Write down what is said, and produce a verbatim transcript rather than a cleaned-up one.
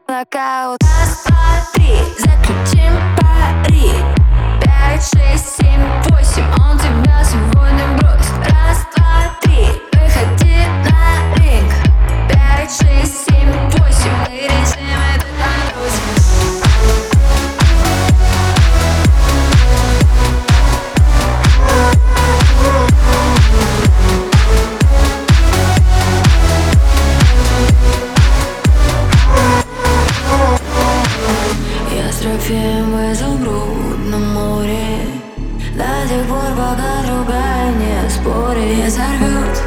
Нокаут. Раз, два, три, заключим пари. Пять, шесть, семь, восемь, он тебя сегодня бросит. Раз, два, три, выходи на ринг. Пять, шесть, семь, восемь, мы решим это отбросим. Я с трофеем в изумрудном море до тех пор, пока другая не спорит. Не сорвет